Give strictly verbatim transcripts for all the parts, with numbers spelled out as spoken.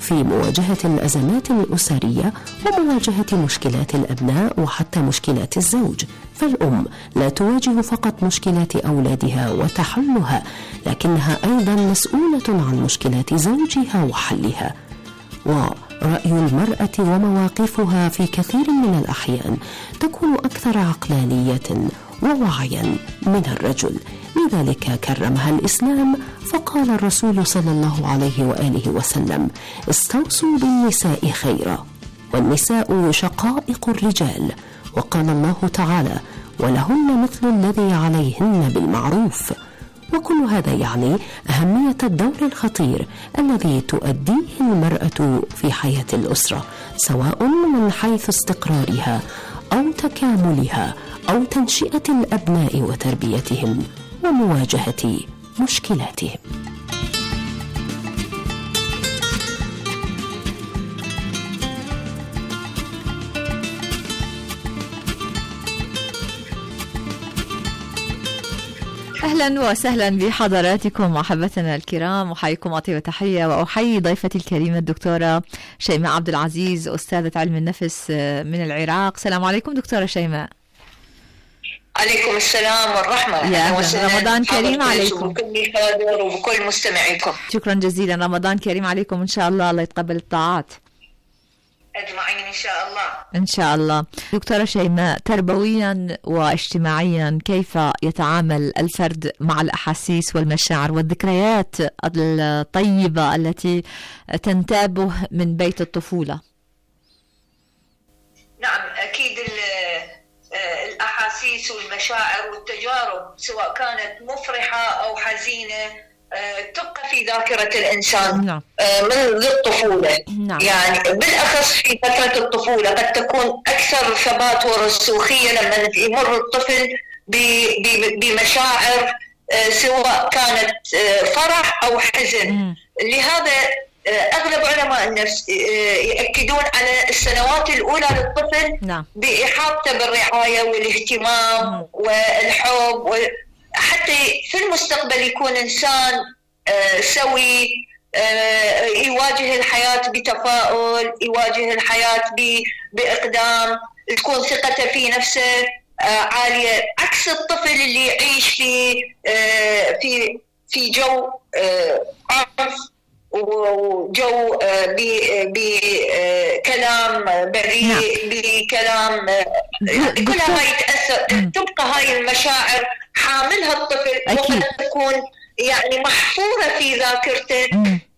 في مواجهة الأزمات الأسرية ومواجهة مشكلات الأبناء وحتى مشكلات الزوج. فالأم لا تواجه فقط مشكلات أولادها وتحلها، لكنها أيضا مسؤولة عن مشكلات زوجها وحلها. ورأي المرأة ومواقفها في كثير من الأحيان تكون أكثر عقلانية ووعيا من الرجل، لذلك كرمها الإسلام، فقال الرسول صلى الله عليه وآله وسلم: استوصوا بالنساء خيرا، والنساء شقائق الرجال. وقال الله تعالى: ولهن مثل الذي عليهن بالمعروف. وكل هذا يعني أهمية الدور الخطير الذي تؤديه المرأة في حياة الأسرة، سواء من حيث استقرارها أو تكاملها أو تنشئة الأبناء وتربيتهم ومواجهة مشكلاتهم. أهلا وسهلا بحضراتكم محبتنا الكرام، أحييكم أطيب تحية، وأحيي ضيفتي الكريمة الدكتورة شيماء عبد العزيز، أستاذة علم النفس من العراق. السلام عليكم دكتورة شيماء. عليكم السلام والرحمة. يا رمضان كريم عليكم وبكل حاضر وبكل مستمعيكم. شكرا جزيلا، رمضان كريم عليكم إن شاء الله، الله يتقبل الطاعات أجمعين إن شاء الله. إن شاء الله. دكتورة شيماء، تربويا واجتماعيا كيف يتعامل الفرد مع الأحاسيس والمشاعر والذكريات الطيبة التي تنتابه من بيت الطفولة؟ نعم، أكيد الأحاسيس والمشاعر والتجارب سواء كانت مفرحة أو حزينة تبقى في ذاكرة الإنسان. نعم. منذ الطفولة. نعم. يعني بالأخص في فترة الطفولة قد تكون أكثر ثبات ورسوخية لما يمر الطفل بمشاعر سواء كانت فرح أو حزن. م. لهذا أغلب علماء النفس يأكدون على السنوات الأولى للطفل. نعم. بإحاطته بالرعاية والاهتمام. م. والحب، حتى في المستقبل يكون إنسان سوي، يواجه الحياة بتفاؤل، يواجه الحياة بإقدام، تكون ثقته في نفسه عالية، عكس الطفل اللي يعيش في في في جو عنف وجو بكلام بريء، بكلام كل هاي يتأثر. تبقى هاي المشاعر حاملها الطفل وقد تكون يعني محفورة في ذاكرته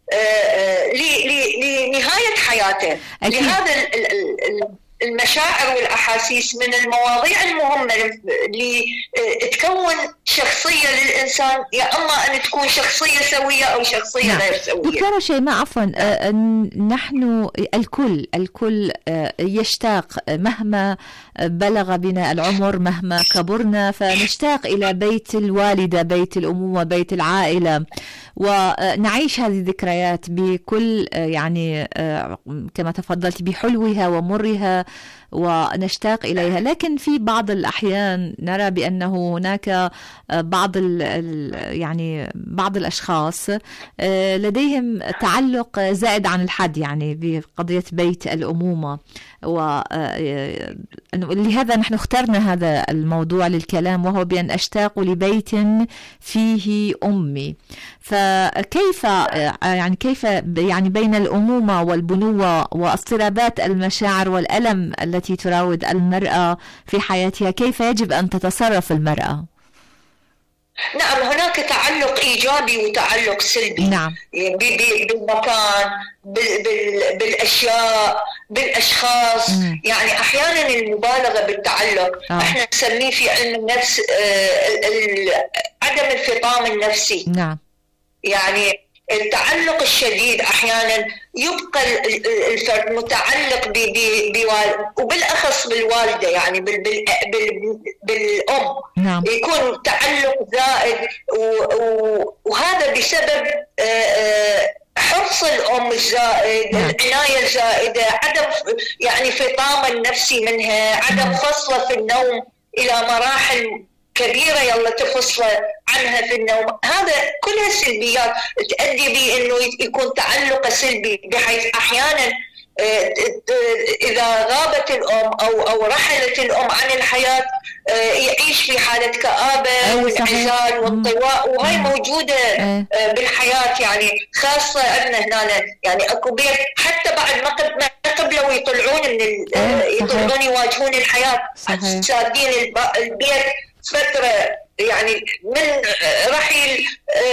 لنهاية حياته. أكيد. لهذا المشاعر والأحاسيس من المواضيع المهمة اللي تكون شخصية للإنسان، يا أما أن تكون شخصية سوية أو شخصية نعم. غير سوية. دكتورة شيماء، عفوا، نحن الكل الكل يشتاق مهما بلغ بنا العمر، مهما كبرنا، فنشتاق إلى بيت الوالدة، بيت الأمومة، بيت العائلة، ونعيش هذه الذكريات بكل يعني كما تفضلت بحلوها ومرها، ونشتاق إليها. لكن في بعض الأحيان نرى بأنه هناك بعض يعني بعض الأشخاص لديهم تعلق زائد عن الحد يعني بقضية بيت الأمومة، ولهذا نحن اخترنا هذا الموضوع للكلام، وهو بأن أشتاق لبيت فيه أمي. فكيف يعني كيف يعني بين الأمومة والبنوة واضطرابات المشاعر والألم التي تراود المرأة في حياتها، كيف يجب أن تتصرف المرأة؟ نعم، هناك تعلق إيجابي وتعلق سلبي. نعم. بالمكان، بالأشياء، بالأشخاص. مم. يعني أحيانا المبالغة بالتعلق آه. احنا نسميه في علم النفس عدم الفطام النفسي. نعم. يعني التعلق الشديد أحيانا يبقى الفرد متعلق بوالد، وبالأخص بالوالدة، يعني بال بال بال بالأم. نعم. يكون تعلق زائد، وهذا بسبب حرص الأم الزائد. نعم. العناية الزائدة، عدم يعني فطام النفسي منها، عدم فصله في النوم إلى مراحل كبيرة يلا تفصل عنها في النوم. هذا كلها سلبيات تؤدي به انه يكون تعلق سلبي، بحيث احيانا إذا غابت الأم أو أو رحلت الأم عن الحياة يعيش في حالة كآبة والانعزال والانطواء، وهي موجودة بالحياة يعني، خاصة عندنا هنا يعني أكو بيت حتى بعد ما قبلوا يطلعون من يطلعون يواجهون الحياة سادين البيت فترة يعني من رحيل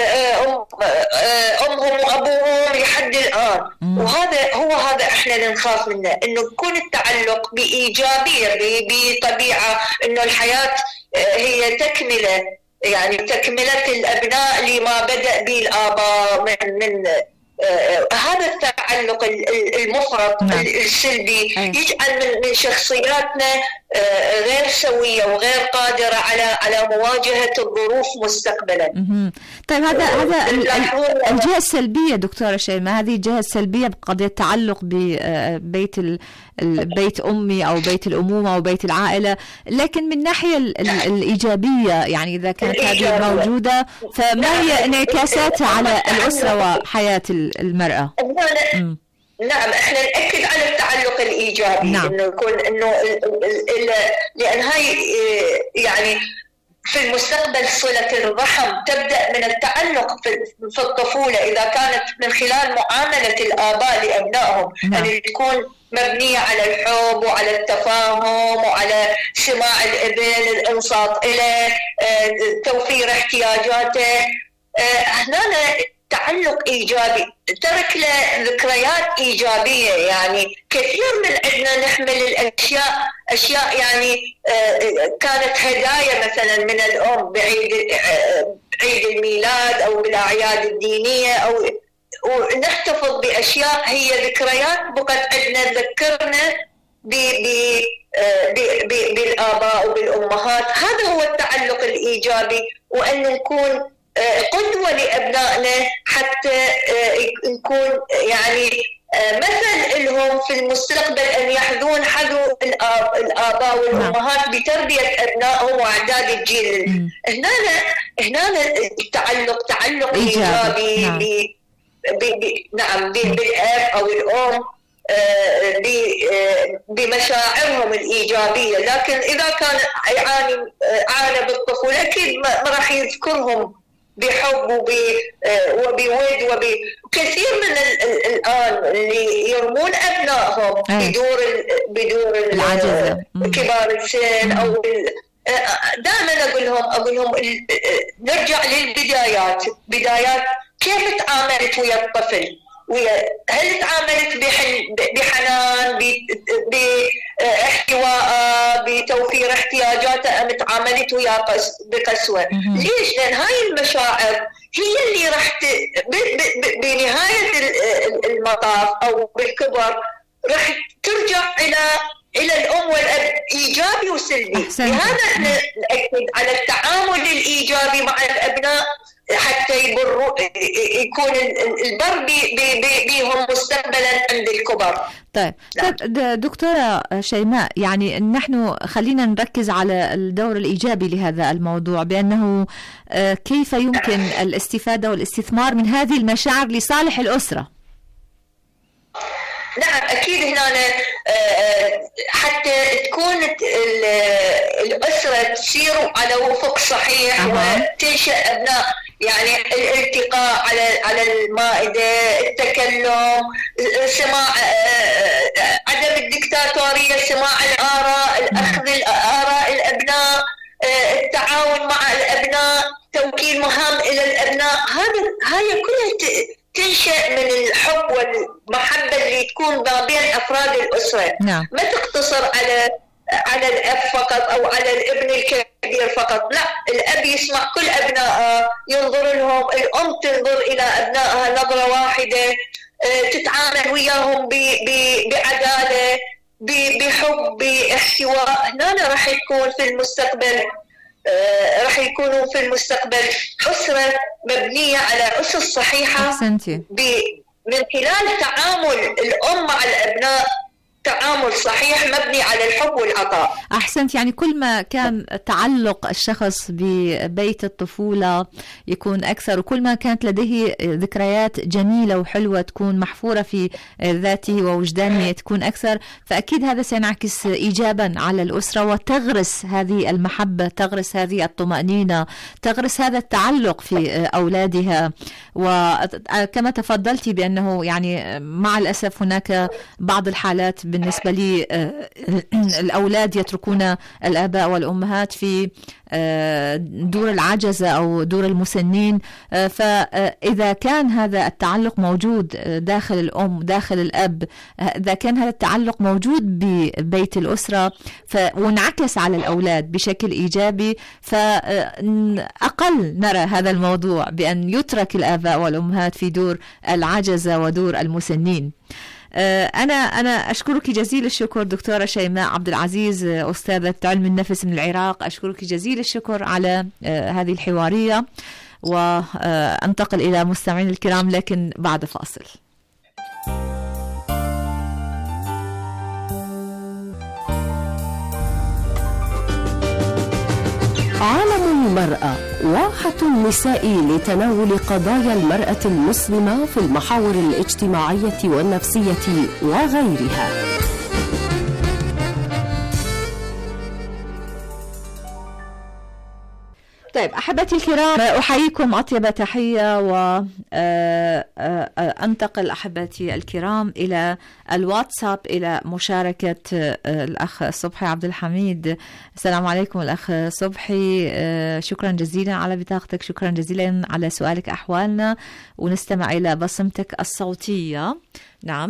أمهم وأبوهم لحد الآن. وهذا هو هذا إحنا اللي نخاف منه، إنه يكون التعلق بإيجابية بطبيعة، إنه الحياة هي تكملة يعني تكملة الأبناء لما بدأ به الآباء من من آه هذا التعلق المفرط السلبي يجعل من, من شخصياتنا آه غير سوية وغير قادرة على على مواجهة الظروف مستقبلا. طيب هذا هذا الجهة السلبية دكتورة شيماء، هذه الجهة السلبية بقضية التعلق ببيت البيت أمي أو بيت الأمومة أو بيت العائلة، لكن من الناحية الإيجابية يعني إذا كانت هذه موجودة فما هي انعكاساتها على الأسرة وحياة المرأة؟ نعم احنا نأكد على التعلق الإيجابي، نعم. انه يكون انه لأن هاي يعني في المستقبل صلة الرحم تبدأ من التعلق في الطفولة، إذا كانت من خلال معاملة الآباء لأبنائهم، نعم. أن تكون مبنية على الحب وعلى التفاهم وعلى سماع الابن، الانصات إليه، توفير احتياجاته، هنا تعلق إيجابي ترك له ذكريات إيجابية. يعني كثير من عندنا نحمل الأشياء أشياء يعني كانت هدايا مثلا من الأم بعيد عيد الميلاد أو بالأعياد الدينية، أو ونحتفظ بأشياء هي ذكريات بقت عندنا تذكرنا بالآباء وبالأمهات. هذا هو التعلق الإيجابي، وأن نكون قدوة لأبنائنا حتى نكون يعني مثل لهم في المستقبل، أن يحذون حذو الآباء والأمهات بتربية أبنائهم وإعداد الجيل. هنا هنا التعلق تعلق إيجابي نعم, نعم بالأب أو الأم بمشاعرهم الإيجابية. لكن إذا كان يعاني عانى بالطفولة أكيد ما راح يذكرهم بحب وبود وكثير من الآن اللي يرمون أبنائهم بدور بدور كبار السن أو دائما أقول لهم أقول لهم نرجع للبدايات. بدايات كيف تعاملت ويا الطفل؟ هل تعاملت بحنان باحتواء بتوفير احتياجاته، أم تعاملت وياه بقسوة؟ ليش؟ لأن هاي المشاعر هي اللي راح بنهاية المطاف أو بالكبر راح ترجع إلى إلى الأم والأب إيجابي وسلبي. لهذا نأكد على التعامل الإيجابي مع الأبناء حتى يبروا يكون البر بهم مستقبلا عند الكبر. طيب دكتورة شيماء، يعني نحن خلينا نركز على الدور الإيجابي لهذا الموضوع، بأنه كيف يمكن الاستفادة والاستثمار من هذه المشاعر لصالح الأسرة. نعم أكيد هنا حتى تكون الأسرة تسير على وفق صحيح أه. وتنشأ أبناء يعني الالتقاء على على المائدة، التكلم، سماع عدم الدكتاتورية، سماع الآراء، الأخذ الآراء الأبناء، التعاون مع الأبناء، توكيل مهام إلى الأبناء. هذا هاي كلها تنشأ من الحب والمحبة اللي تكون ما بين أفراد الأسرة. نعم. ما تقتصر على على الأب فقط أو على الابن الكبير فقط، لا، الأب يسمع كل أبنائه، ينظر لهم، الأم تنظر إلى أبنائها نظرة واحدة، تتعامل وياهم بعدالة، بحب، باحتواء. هنا راح يكون في المستقبل راح يكونوا في المستقبل أسرة مبنية على أسس صحيحة من خلال تعامل الأم مع الأبناء، تعامل صحيح مبني على الحب والعطاء. أحسنت. يعني كل ما كان تعلق الشخص ببيت الطفولة يكون أكثر، وكل ما كانت لديه ذكريات جميلة وحلوة تكون محفورة في ذاته ووجدانه تكون أكثر، فأكيد هذا سينعكس إيجابا على الأسرة وتغرس هذه المحبة، تغرس هذه الطمأنينة، تغرس هذا التعلق في أولادها. وكما تفضلتي بأنه يعني مع الأسف هناك بعض الحالات بالنسبة لي الأولاد يتركون الآباء والأمهات في دور العجزة أو دور المسنين. فإذا كان هذا التعلق موجود داخل الأم داخل الأب، إذا كان هذا التعلق موجود ببيت الأسرة وانعكس على الأولاد بشكل إيجابي، فأقل نرى هذا الموضوع بأن يترك الآباء والأمهات في دور العجزة ودور المسنين. أنا أنا أشكرك جزيل الشكر دكتورة شيماء عبد العزيز، أستاذة علم النفس من العراق. أشكرك جزيل الشكر على هذه الحوارية، وأنتقل إلى مستمعين الكرام لكن بعد فاصل. عالم المرأة، واحة النساء لتناول قضايا المرأة المسلمة في المحاور الاجتماعية والنفسية وغيرها. طيب أحبتي الكرام، أحييكم أطيب تحية، وأنتقل أحبتي الكرام إلى الواتساب إلى مشاركة الأخ صبحي عبد الحميد. السلام عليكم الأخ صبحي، شكرا جزيلا على بطاقتك، شكرا جزيلا على سؤالك أحوالنا، ونستمع إلى بصمتك الصوتية. نعم،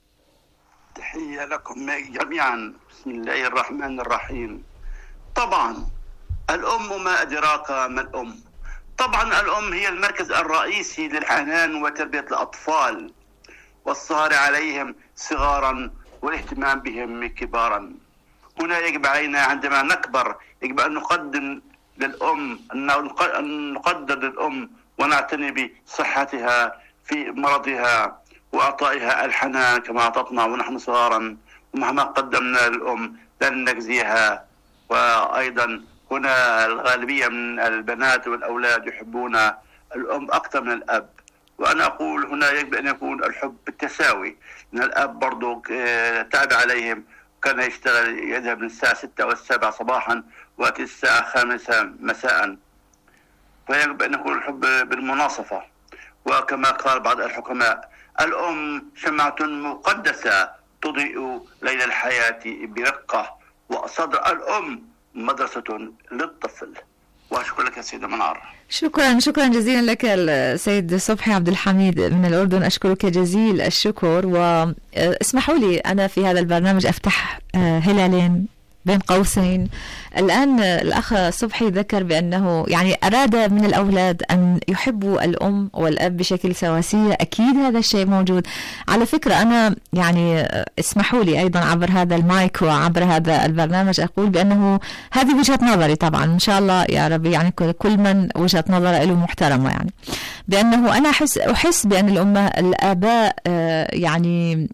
تحية لكم جميعا. بسم الله الرحمن الرحيم. طبعا الأم ما أدراك ما الأم. طبعا الأم هي المركز الرئيسي للحنان وتربية الأطفال والسهر عليهم صغارا والاهتمام بهم كبارا. هنا يجب علينا عندما نكبر يجب أن نقدم للأم أن نقدر للأم ونعتني بصحتها في مرضها وأعطائها الحنان كما أعطتنا ونحن صغارا، ومهما قدمنا للأم لن نجزيها. وأيضا هنا الغالبية من البنات والأولاد يحبون الأم أكثر من الأب، وأنا أقول هنا يجب أن يكون الحب بالتساوي، لأن الأب برضو تعب عليهم، كان يشتغل يذهب من الساعة ستة والسبعة صباحا وأتي الساعة خامسة مساء، فيجب أن يكون الحب بالمناصفة. وكما قال بعض الحكماء: الأم شمعة مقدسة تضيء ليل الحياة برقة، وصدر الأم مدرسة للطفل. وأشكر لك يا سيدة منار. شكرا شكرا جزيلا لك السيد صبحي عبد الحميد من الأردن، أشكرك جزيل الشكر. واسمحوا لي أنا في هذا البرنامج أفتح هلالين بين قوسين. الآن الأخ صبحي ذكر بأنه يعني أراد من الأولاد أن يحبوا الأم والأب بشكل سواسية. أكيد هذا الشيء موجود. على فكرة أنا يعني اسمحوا لي أيضا عبر هذا المايك وعبر هذا البرنامج أقول بأنه هذه وجهة نظري، طبعا إن شاء الله يا رب يعني كل من وجهة نظره له محترمة، يعني بأنه أنا أحس أحس بأن الأمة الآباء يعني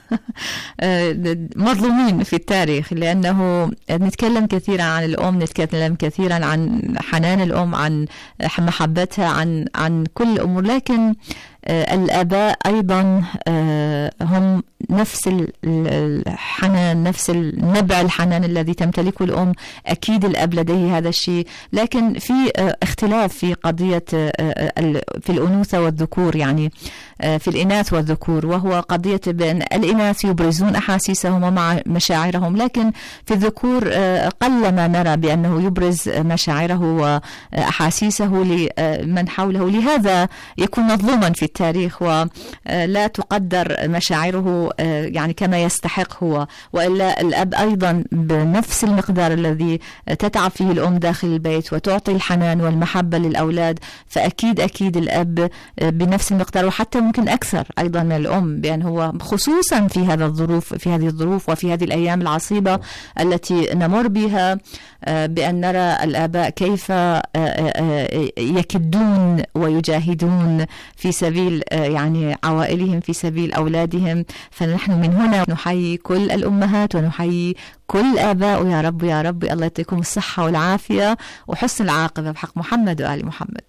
مظلومين في التاريخ، لأنه نتكلم كثيرا عن الأم، نتكلم كثيرا عن حنان الأم، عن محبتها، عن عن كل الأمور، لكن الآباء أيضا هم نفس الحنان، نفس النبع الحنان الذي تمتلكه الأم. أكيد الأب لديه هذا الشيء، لكن في اختلاف في قضية في الأنوثة والذكور، يعني في الإناث والذكور، وهو قضية بأن الإناث يبرزون أحاسيسهم ومع مشاعرهم، لكن في الذكور قلما نرى بأنه يبرز مشاعره وأحاسيسه لمن حوله. لهذا يكون مظلوما في التاريخ ولا تقدر مشاعره يعني كما يستحق هو. وإلا الأب أيضا بنفس المقدار الذي تتعب فيه الأم داخل البيت وتعطي الحنان والمحبة للأولاد، فأكيد أكيد الأب بنفس المقدار وحتى ممكن أكثر أيضا من الأم، بأن هو خصوصا في هذا الظروف في هذه الظروف وفي هذه الأيام العصيبة التي نمر بها، بأن نرى الآباء كيف يكدون ويجاهدون في سبيل يعني عوائلهم، في سبيل أولادهم. فنحن ونحن من هنا نحيي كل الأمهات ونحيي كل آباء، ويا رب يا رب الله يعطيكم الصحة والعافية وحسن العاقبة بحق محمد وآل محمد.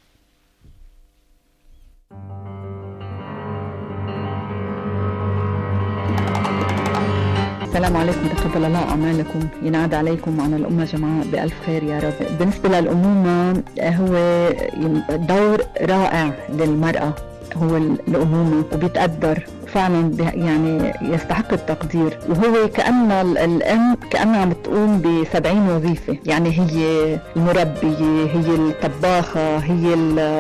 السلام عليكم، تقبل الله أعمالكم، ينعاد عليكم وعلى الأمة جماعة بألف خير يا رب. بالنسبة للأمومة هو دور رائع للمرأة، هو الأمومة وبيتقدر فعلا يعني يستحق التقدير، وهو كأن الأم كأنها عم تقوم بسبعين وظيفة، يعني هي المربية، هي الطباخة، هي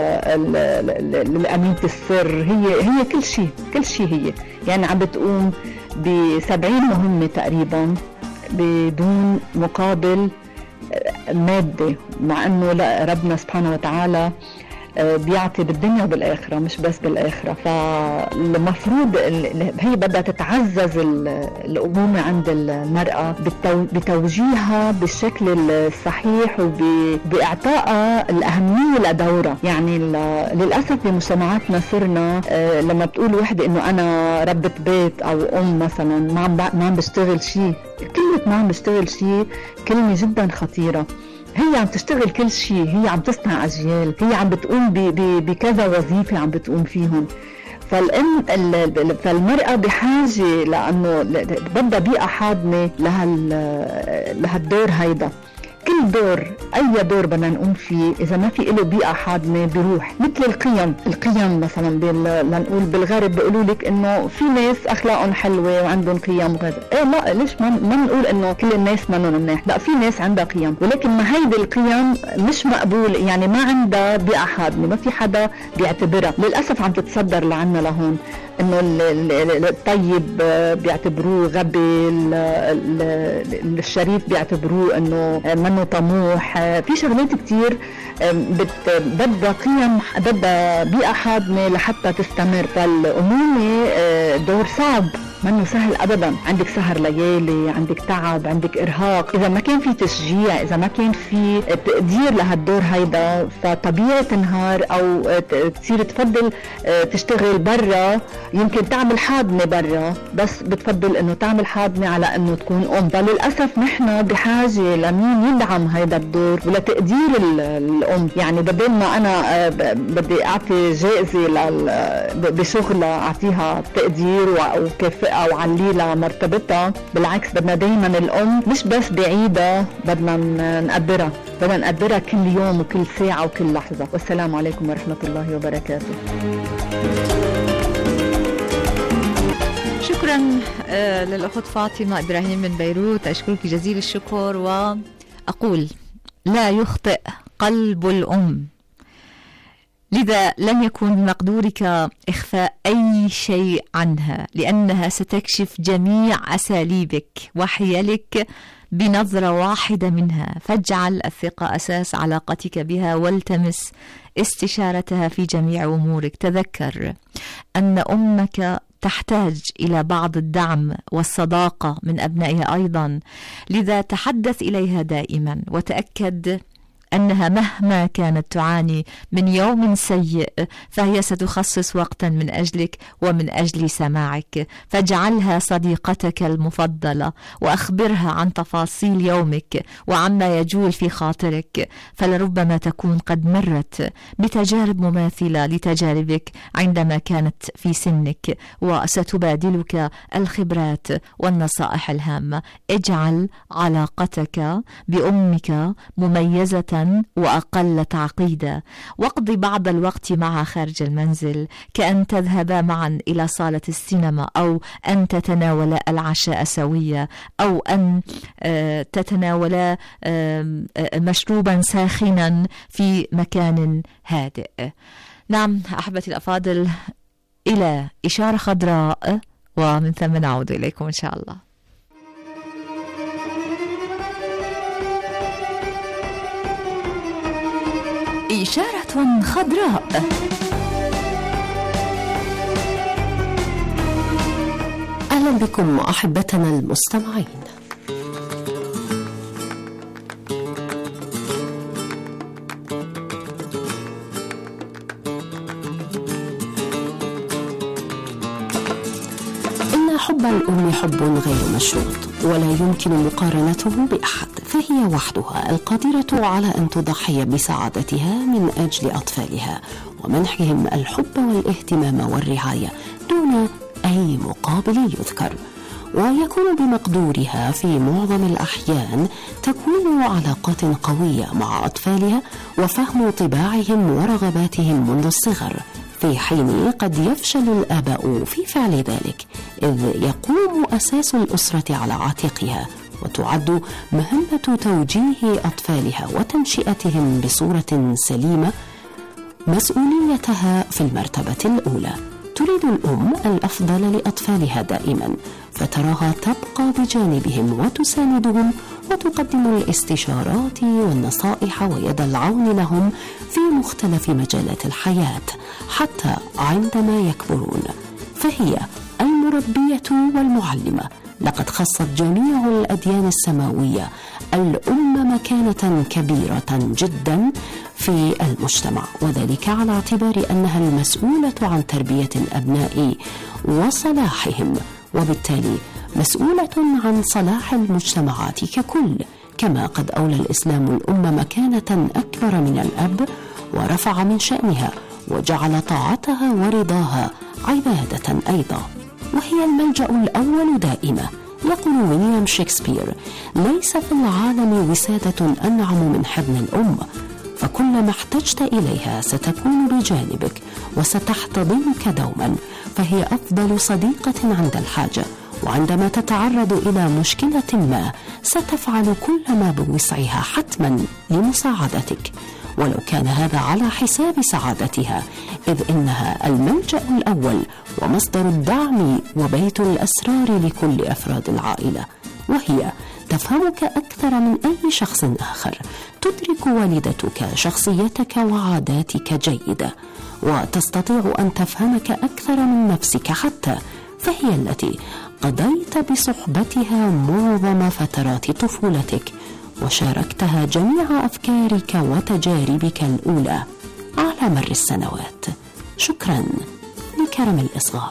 الأمينة السر، هي هي كل شيء كل شيء هي يعني عم بتقوم بسبعين مهمة تقريبا بدون مقابل مادي، مع أنه لا ربنا سبحانه وتعالى بيعطي بالدنيا وبالآخرة مش بس بالآخرة. فالمفروض هي بدها تتعزز الأمومة عند المرأة بتوجيهها بالشكل الصحيح وبإعطائها الأهمية لدورها. يعني للأسف بمجتمعاتنا صرنا لما بتقول وحدة إنه أنا ربة بيت أو أم مثلا ما عم ما عم بشتغل شيء، كلمة ما عم بشتغل شيء كلمة جدا خطيرة. هي عم تشتغل كل شيء، هي عم تصنع أجيال، هي عم بتقوم بكذا وظيفة عم بتقوم فيهم. فالأم فالمرأة بحاجة لأنه بدها بيئة حاضنة لهالدور هيدا. كل دور أي دور بدنا نقوم فيه إذا ما في له بيئة حاضنة بيروح. مثل القيم القيم مثلا لنقول بالغرب بيقولوا لك إنه في ناس أخلاقهم حلوة وعندهم قيم غير. إيه لا، ليش ما ما نقول إنه كل الناس منهم منيح؟ لا، في ناس عندها قيم، ولكن ما هيدي القيم مش مقبول، يعني ما عندها بيئة حاضنة، ما في حدا بيعتبرها. للأسف عم تتصدر لعنا لهون إنه الطيب بيعتبروه غبي، الشريف بيعتبروه إنه منه طموح. في شغلات كتير بدها قيم، بدها بيئة حاضنة لحتى تستمر. فالأمومة دور صعب، منه سهل أبدا. عندك سهر ليالي، عندك تعب، عندك إرهاق. إذا ما كان في تشجيع، إذا ما كان في تقدير لهالدور هيدا، فطبيعي تنهار أو تصير تفضل تشتغل برا. يمكن تعمل حاضنة برا بس بتفضل إنه تعمل حاضنة على إنه تكون أم. فللأسف نحن بحاجة لمين يدعم هيدا الدور ولتقدير الأم. يعني بدل ما أنا بدي أعطي جائزة بشغلها أعطيها تقدير وكفاءة أو عليلة مرتبطة، بالعكس بدنا دايما الأم مش بس بعيدة، بدنا نقدرها، بدنا نقدرها كل يوم وكل ساعة وكل لحظة. والسلام عليكم ورحمة الله وبركاته. شكرا للأخت فاطمة إبراهيم من بيروت، أشكرك جزيل الشكر وأقول لا يخطئ قلب الأم، لذا لن يكون بمقدورك إخفاء أي شيء عنها، لأنها ستكشف جميع أساليبك وحيلك بنظرة واحدة منها. فاجعل الثقة أساس علاقتك بها والتمس استشارتها في جميع أمورك. تذكر أن أمك تحتاج إلى بعض الدعم والصداقة من أبنائها أيضا، لذا تحدث إليها دائما وتأكد أنها مهما كانت تعاني من يوم سيء فهي ستخصص وقتا من أجلك ومن أجل سماعك. فاجعلها صديقتك المفضلة وأخبرها عن تفاصيل يومك وعما يجول في خاطرك، فلربما تكون قد مرت بتجارب مماثلة لتجاربك عندما كانت في سنك، وستبادلك الخبرات والنصائح الهامة. اجعل علاقتك بأمك مميزة وأقل تعقيدا، واقضي بعض الوقت معها خارج المنزل، كأن تذهبا معا إلى صالة السينما، أو أن تتناولا العشاء سويا، أو أن تتناولا مشروبا ساخنا في مكان هادئ. نعم أحبتي الأفاضل، إلى إشارة خضراء ومن ثم نعود إليكم إن شاء الله. إشارة خضراء. أهلا بكم أحبتنا المستمعين. حب الأم حب غير مشروط ولا يمكن مقارنته بأحد، فهي وحدها القادرة على أن تضحي بسعادتها من أجل أطفالها ومنحهم الحب والاهتمام والرعاية دون أي مقابل يذكر، ويكون بمقدورها في معظم الأحيان تكوين علاقات قوية مع أطفالها وفهم طباعهم ورغباتهم منذ الصغر، في حين قد يفشل الآباء في فعل ذلك، إذ يقوم أساس الأسرة على عاتقها، وتعد مهمة توجيه أطفالها وتنشئتهم بصورة سليمة مسؤوليتها في المرتبة الأولى. تريد الأم الأفضل لأطفالها دائما، فتراها تبقى بجانبهم وتساندهم وتقدم الاستشارات والنصائح ويد العون لهم في مختلف مجالات الحياة حتى عندما يكبرون، فهي المربية والمعلمة. لقد خصت جميع الأديان السماوية الأم مكانة كبيرة جدا في المجتمع، وذلك على اعتبار أنها المسؤولة عن تربية الأبناء وصلاحهم، وبالتالي مسؤولة عن صلاح المجتمعات ككل. كما قد أولى الإسلام الأم مكانة أكبر من الأب ورفع من شأنها وجعل طاعتها ورضاها عبادة أيضا، وهي الملجأ الأول دائما. يقول ويليام شكسبير: ليس في العالم وسادة أنعم من حضن الأم، فكل ما احتجت إليها ستكون بجانبك وستحتضنك دوما، فهي أفضل صديقة عند الحاجة، وعندما تتعرض إلى مشكلة ما ستفعل كل ما بوسعها حتما لمساعدتك، ولو كان هذا على حساب سعادتها، إذ إنها الملجأ الأول ومصدر الدعم وبيت الأسرار لكل أفراد العائلة، وهي تفهمك أكثر من أي شخص آخر، تدرك والدتك شخصيتك وعاداتك جيدة، وتستطيع أن تفهمك أكثر من نفسك حتى، فهي التي قضيت بصحبتها معظم فترات طفولتك وشاركتها جميع أفكارك وتجاربك الأولى على مر السنوات. شكرا لكرم الإصغاء.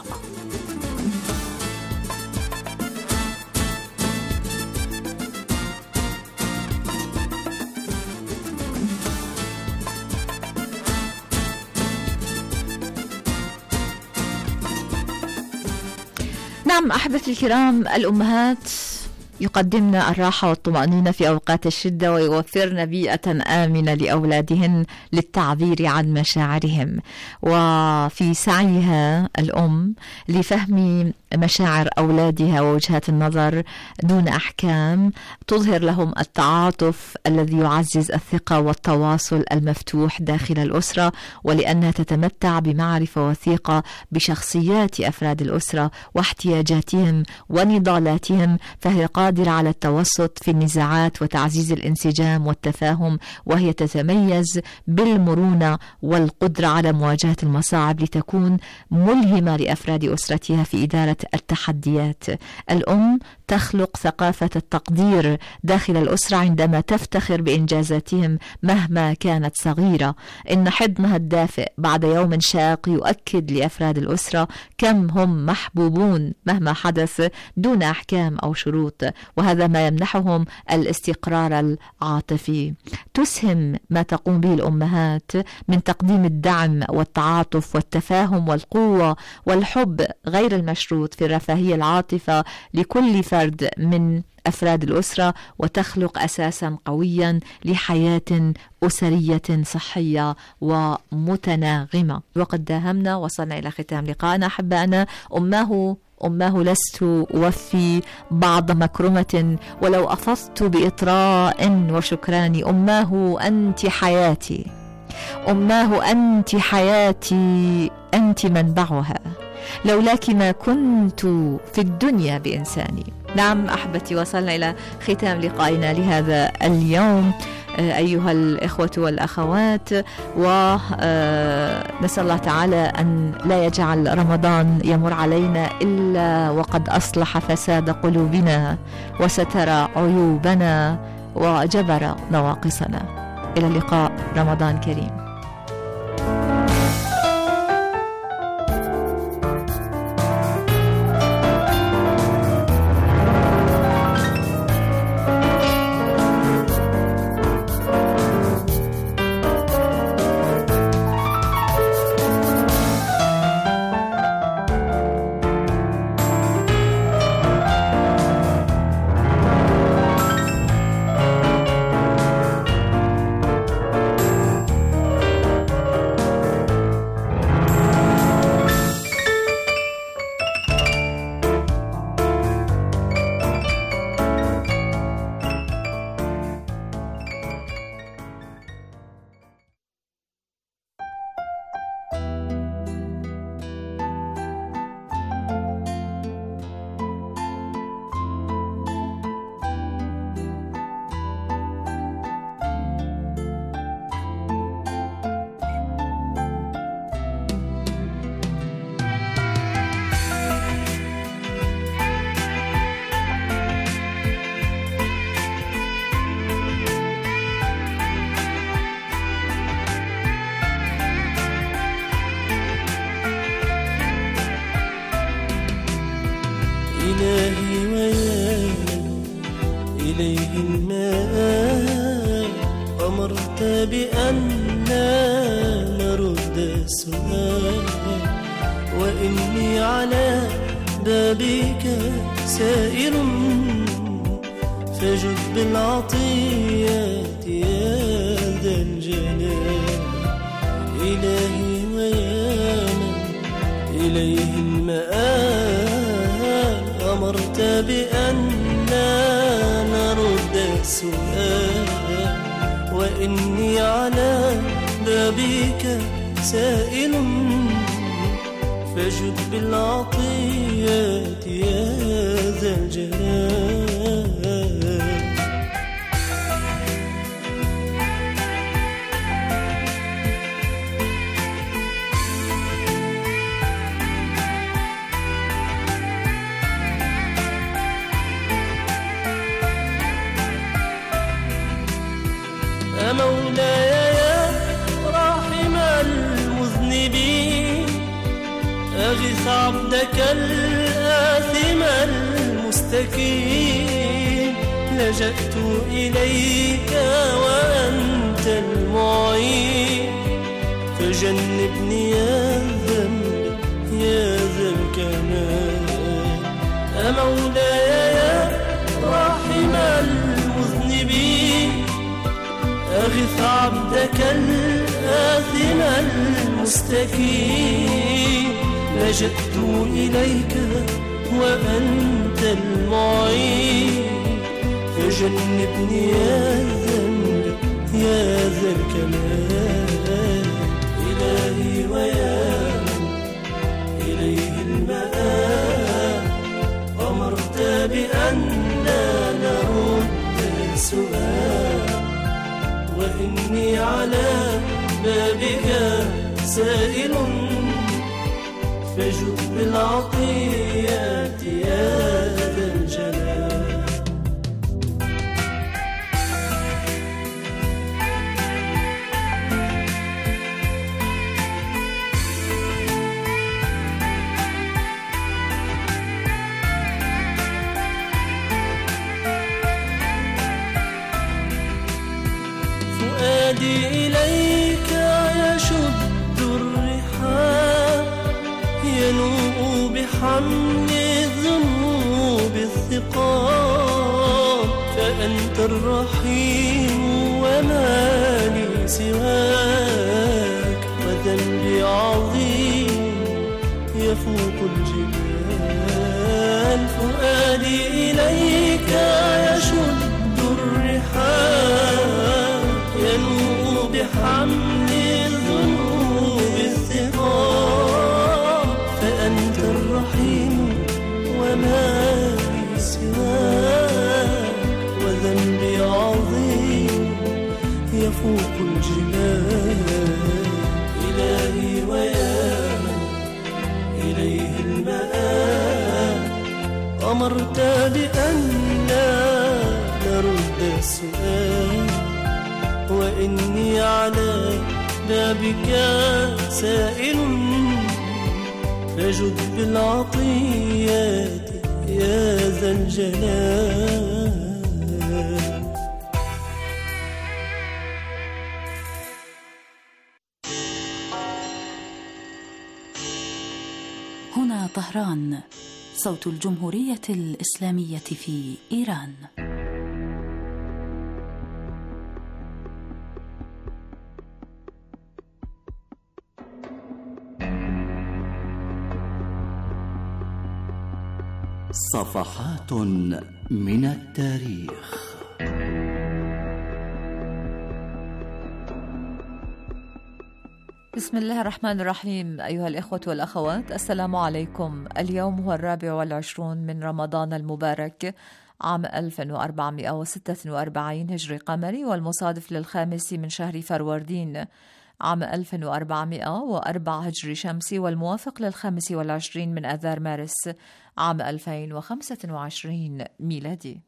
نعم أحبتي الكرام، الأمهات يقدمن الراحة والطمأنينة في أوقات الشدة ويوفرن بيئة آمنة لأولادهن للتعبير عن مشاعرهم، وفي سعيها الأم لفهم مشاعر أولادها ووجهات النظر دون أحكام، تظهر لهم التعاطف الذي يعزز الثقة والتواصل المفتوح داخل الأسرة، ولأنها تتمتع بمعرفة وثيقة بشخصيات أفراد الأسرة واحتياجاتهم ونضالاتهم، فهي قادرة على التوسط في النزاعات وتعزيز الانسجام والتفاهم، وهي تتميز بالمرونة والقدرة على مواجهة المصاعب لتكون ملهمة لأفراد أسرتها في إدارة التحديات. الأم تخلق ثقافة التقدير داخل الأسرة عندما تفتخر بإنجازاتهم مهما كانت صغيرة. إن حضنها الدافئ بعد يوم شاق يؤكد لأفراد الأسرة كم هم محبوبون مهما حدث دون أحكام أو شروط، وهذا ما يمنحهم الاستقرار العاطفي. تسهم ما تقوم به الأمهات من تقديم الدعم والتعاطف والتفاهم والقوة والحب غير المشروط في الرفاهية العاطفة لكل فرد من أفراد الأسرة، وتخلق أساسا قويا لحياة أسرية صحية ومتناغمة. وقد داهمنا، وصلنا إلى ختام لقائنا. أحبائنا، أماه أماه لست أوفي بعض مكرمة ولو أفضت بإطراء وشكران. أماه أنت حياتي، أماه أنت حياتي، أنت منبعها، لولاك ما كنت في الدنيا بإنساني. نعم أحبتي، وصلنا إلى ختام لقائنا لهذا اليوم أيها الإخوة والأخوات، ونسأل الله تعالى أن لا يجعل رمضان يمر علينا إلا وقد أصلح فساد قلوبنا وستر عيوبنا وجبر نواقصنا. إلى اللقاء، رمضان كريم. إلهي ويا من إليه المآب أمرت بأن نرد السؤال وإني على بابك سائر فجد بالعطيات يا ذا الجلال إلهي ويا من إليه المآل أمرت بأن نرد السؤال وإني على بابك سائل فجد بالعطيات يا ذا الجلال مولاي يا راحم المذنبين أغث عبدك الآثم المستكين لجأت إليك وأنت المعين فجنبني يا الذنب يا ذا الكمال مولاي يا راحم المذنبين أغث عبدك الآثم المستكين لجأت إليك وأنت المعين فجنبني يا الذنب يا ذا الكمال إلهي ويا من إليه المآب أمرت بأن نرد السؤال وإني على بابك سائل فجد بالعطيات يا ذا الجلال فؤادي إليك يشد الرحال ينوء بحمل الذنوب الثقال فأنت الرحيم وما لي سواك وذنبي عظيم يفوق الجبال فؤادي إليك يشد الرحال ينوء بحمل الذنوب الثقال فأنت الرحيم وما لي سواك وذنبي عظيم يفوق الجبال إلهي ويا من إليه المآب أمرت بأن نرد السؤال وإني على بابك سائل فجد بالعطيات يا ذا الجلال هنا طهران صوت الجمهورية الإسلامية في إيران. صفحات من التاريخ. بسم الله الرحمن الرحيم. أيها الإخوة والأخوات، السلام عليكم. اليوم هو الرابع والعشرون من رمضان المبارك عام ألف وأربعمائة وستة وأربعين هجري قمري، والمصادف للخامس من شهر فروردين عام ألف وأربعمائة وأربعة هجري شمسي، والموافق للخامس والعشرين من آذار مارس عام ألفين وخمسة وعشرين ميلادي.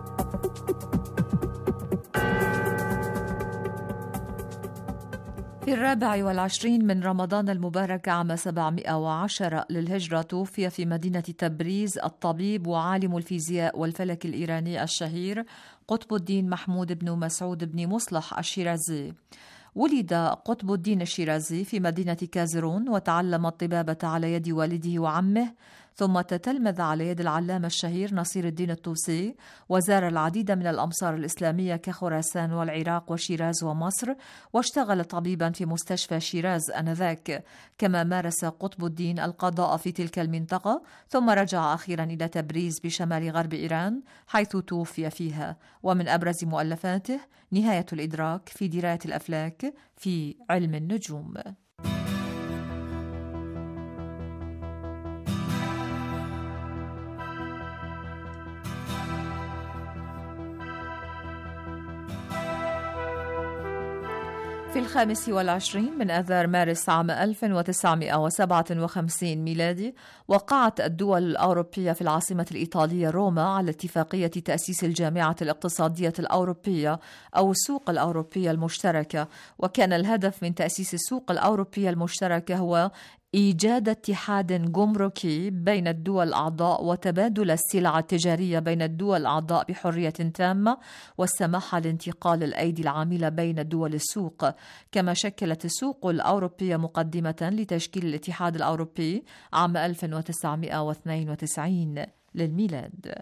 في في الرابع والعشرين من رمضان المبارك عام سبعمائة وعشرة للهجرة توفي في مدينة تبريز الطبيب وعالم الفيزياء والفلك الإيراني الشهير قطب الدين محمود بن مسعود بن مصلح الشيرازي. ولد قطب الدين الشيرازي في مدينة كازرون، وتعلم الطبابة على يد والده وعمه، ثم تتلمذ على يد العلامة الشهير نصير الدين الطوسي، وزار العديد من الأمصار الإسلامية كخراسان والعراق وشيراز ومصر، واشتغل طبيبا في مستشفى شيراز آنذاك. كما مارس قطب الدين القضاء في تلك المنطقة، ثم رجع أخيرا إلى تبريز بشمال غرب إيران حيث توفي فيها. ومن أبرز مؤلفاته نهاية الإدراك في دراية الأفلاك في علم النجوم. في الخامس والعشرين من آذار مارس عام ألف وتسعمائة وسبعة وخمسين ميلادي، وقعت الدول الأوروبية في العاصمة الإيطالية روما على اتفاقية تأسيس الجامعة الاقتصادية الأوروبية أو السوق الأوروبية المشتركة. وكان الهدف من تأسيس السوق الأوروبية المشتركة هو إيجاد اتحاد جمركي بين الدول الأعضاء، وتبادل السلع التجارية بين الدول الأعضاء بحرية تامة، والسماح لانتقال الأيدي العاملة بين دول السوق. كما شكلت السوق الأوروبية مقدمة لتشكيل الاتحاد الأوروبي عام ألف وتسعمائة واثنين وتسعين للميلاد.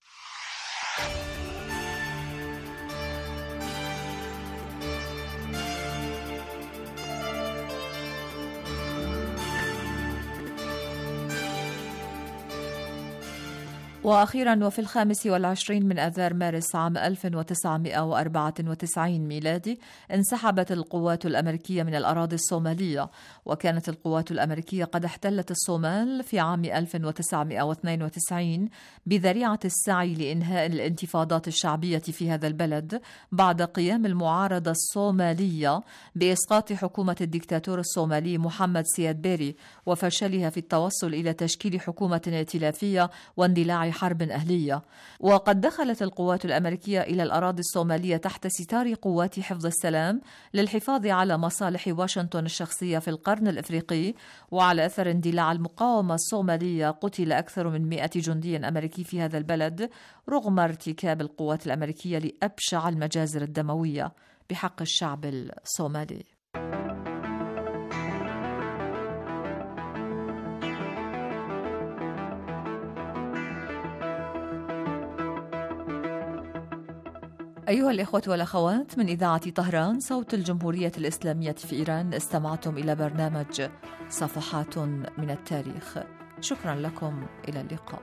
وأخيرا وفي الخامس والعشرين من آذار مارس عام ألف وتسعمائة وأربعة وتسعين ميلادي انسحبت القوات الأمريكية من الأراضي الصومالية. وكانت القوات الأمريكية قد احتلت الصومال في عام ألف وتسعمائة واثنين وتسعين بذريعة السعي لإنهاء الانتفاضات الشعبية في هذا البلد بعد قيام المعارضة الصومالية بإسقاط حكومة الدكتاتور الصومالي محمد سياد بيري وفشلها في التوصل إلى تشكيل حكومة ائتلافية واندلاع حرب أهلية. وقد دخلت القوات الأمريكية إلى الأراضي الصومالية تحت ستار قوات حفظ السلام للحفاظ على مصالح واشنطن الشخصية في القرن الإفريقي. وعلى أثر اندلاع المقاومة الصومالية قتل أكثر من مئة جندي أمريكي في هذا البلد، رغم ارتكاب القوات الأمريكية لأبشع المجازر الدموية بحق الشعب الصومالي. أيها الإخوة والأخوات، من إذاعة طهران صوت الجمهورية الإسلامية في إيران، استمعتم إلى برنامج صفحات من التاريخ. شكرا لكم، إلى اللقاء.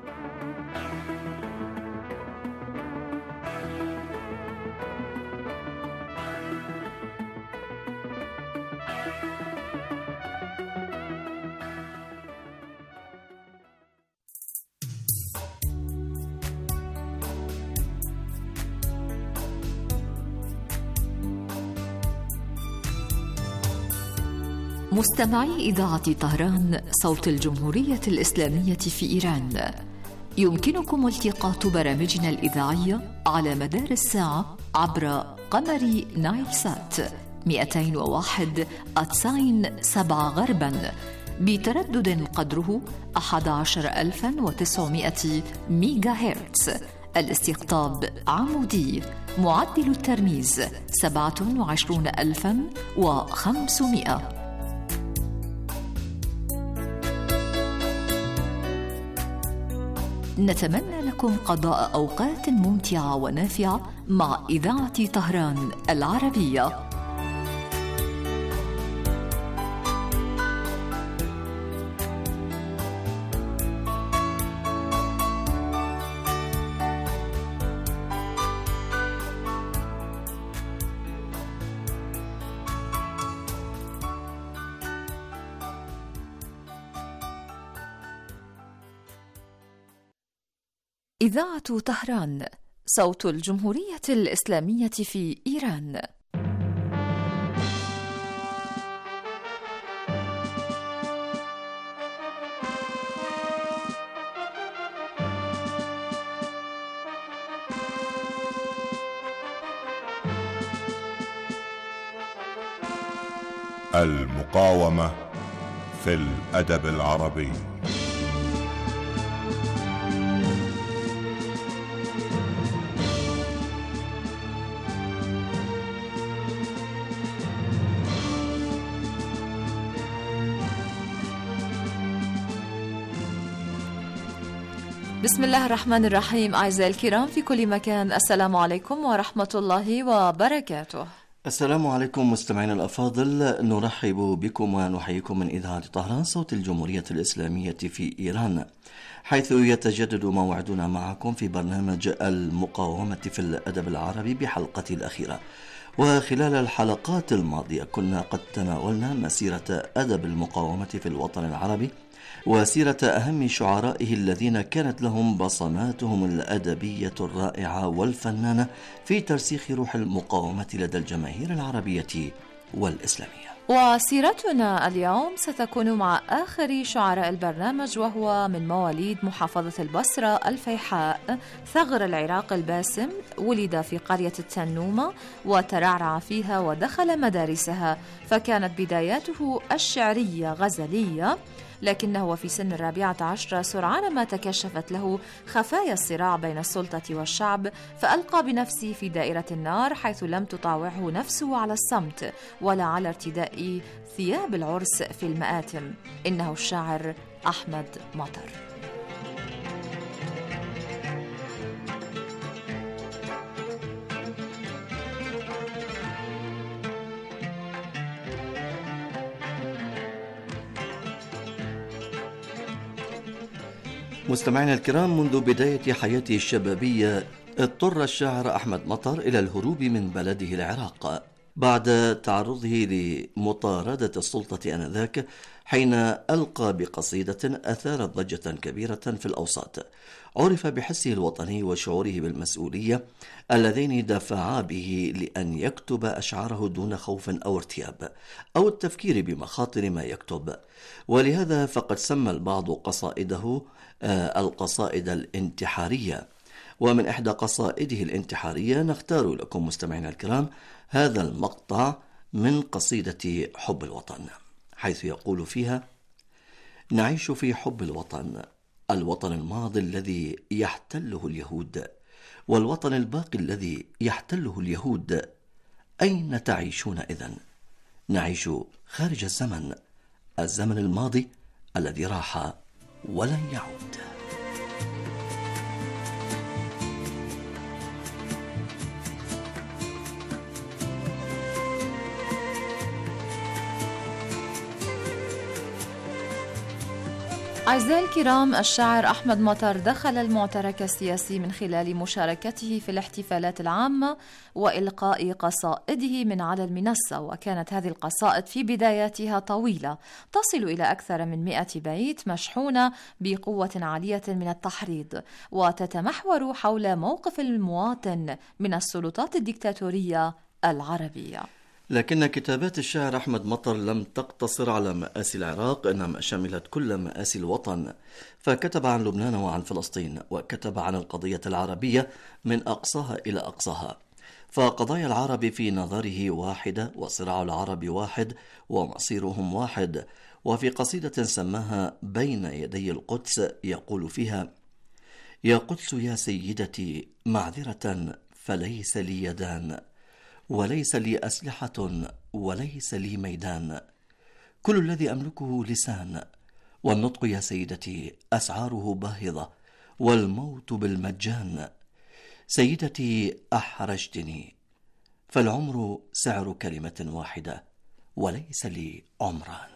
مستمعي إذاعة طهران صوت الجمهورية الإسلامية في إيران، يمكنكم التقاط برامجنا الإذاعية على مدار الساعة عبر قمر نايل سات مئتين وواحد أتساين سبعة غربا بتردد قدره أحد عشر ألفا وتسعمائة ميجا هرتز. الاستقطاب عمودي. معدل الترميز سبعة وعشرون ألفا وخمسمائة. نتمنى لكم قضاء أوقات ممتعة ونافعة مع إذاعة طهران العربية. إذاعة طهران صوت الجمهورية الإسلامية في إيران. المقاومة في الأدب العربي. بسم الله الرحمن الرحيم. أعزائي الكرام في كل مكان، السلام عليكم ورحمة الله وبركاته. السلام عليكم مستمعينا الأفاضل، نرحب بكم ونحييكم من إذاعة طهران صوت الجمهورية الإسلامية في إيران، حيث يتجدد موعدنا معكم في برنامج المقاومة في الأدب العربي بحلقته الأخيرة. وخلال الحلقات الماضية كنا قد تناولنا مسيرة أدب المقاومة في الوطن العربي وسيرة أهم شعرائه الذين كانت لهم بصماتهم الأدبية الرائعة والفنانة في ترسيخ روح المقاومة لدى الجماهير العربية والإسلامية. وسيرتنا اليوم ستكون مع آخر شعراء البرنامج، وهو من مواليد محافظة البصرة الفيحاء ثغر العراق الباسم. ولد في قرية التنومة وترعرع فيها ودخل مدارسها، فكانت بداياته الشعرية غزلية، لكنه في سن الرابعة عشرة سرعان ما تكشفت له خفايا الصراع بين السلطة والشعب، فألقى بنفسه في دائرة النار، حيث لم تطاوعه نفسه على الصمت ولا على ارتداء ثياب العرس في المآتم. إنه الشاعر أحمد مطر. مستمعينا الكرام، منذ بداية حياته الشبابية اضطر الشاعر أحمد مطر إلى الهروب من بلده العراق بعد تعرضه لمطاردة السلطة آنذاك، حين ألقى بقصيدة أثارت ضجة كبيرة في الأوساط. عرف بحسه الوطني وشعوره بالمسؤولية اللذين دفعا به لأن يكتب أشعاره دون خوف أو ارتياب أو التفكير بمخاطر ما يكتب، ولهذا فقد سمى البعض قصائده القصائد الانتحارية. ومن إحدى قصائده الانتحارية نختار لكم مستمعينا الكرام هذا المقطع من قصيدة حب الوطن، حيث يقول فيها: نعيش في حب الوطن، الوطن الماضي الذي يحتله اليهود، والوطن الباقي الذي يحتله اليهود. أين تعيشون إذن؟ نعيش خارج الزمن، الزمن الماضي الذي راح ولن يعود. أعزائي الكرام، الشاعر أحمد مطر دخل المعترك السياسي من خلال مشاركته في الاحتفالات العامة وإلقاء قصائده من على المنصة، وكانت هذه القصائد في بداياتها طويلة تصل إلى أكثر من مئة بيت، مشحونة بقوة عالية من التحريض، وتتمحور حول موقف المواطن من السلطات الديكتاتورية العربية. لكن كتابات الشاعر أحمد مطر لم تقتصر على مآسي العراق، إنما شملت كل مآسي الوطن، فكتب عن لبنان وعن فلسطين، وكتب عن القضية العربية من أقصاها إلى أقصاها. فقضايا العرب في نظره واحدة، وصراع العرب واحد، ومصيرهم واحد. وفي قصيدة سماها بين يدي القدس يقول فيها: يا قدس يا سيدتي معذرة فليس لي يدان، وليس لي أسلحة وليس لي ميدان، كل الذي أملكه لسان، والنطق يا سيدتي أسعاره باهظة، والموت بالمجان. سيدتي أحرجتني، فالعمر سعر كلمة واحدة، وليس لي عمران.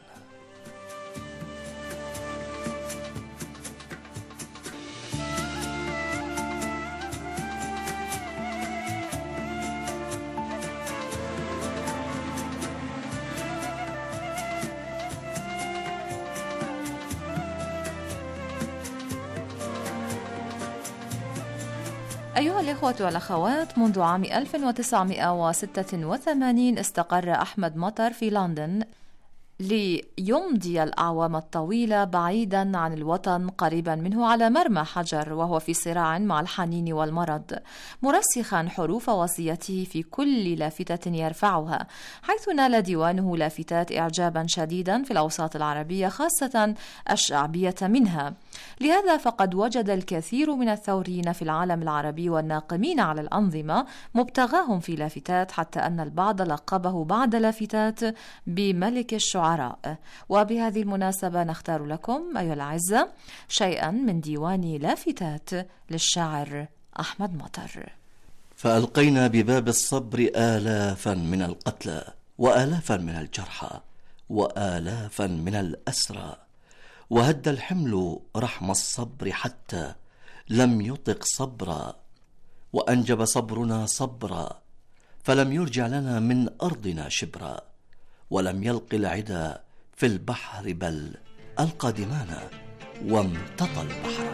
أيها الإخوة والأخوات، منذ عام ألف وتسعمئة وستة وثمانين استقر أحمد مطر في لندن ليمضي الأعوام الطويلة بعيدا عن الوطن قريبا منه على مرمى حجر وهو في صراع مع الحنين والمرض، مرسخا حروف وصيته في كل لافتة يرفعها، حيث نال ديوانه لافتات إعجابا شديدا في الأوساط العربية خاصة الشعبية منها. لهذا فقد وجد الكثير من الثوريين في العالم العربي والناقمين على الأنظمة مبتغاهم في لافتات، حتى أن البعض لقبه بعد لافتات بملك الشعراء. وبهذه المناسبة نختار لكم أيها الأعزة شيئا من ديوان لافتات للشاعر أحمد مطر. فألقينا بباب الصبر آلافا من القتلى وآلافا من الجرحى وآلافا من الأسرى، وهد الحمل رحم الصبر حتى لم يطق صبرا، وأنجب صبرنا صبرا فلم يرجع لنا من أرضنا شبرا، ولم يلق العدا في البحر بل ألقى دمانا وامتطى البحر.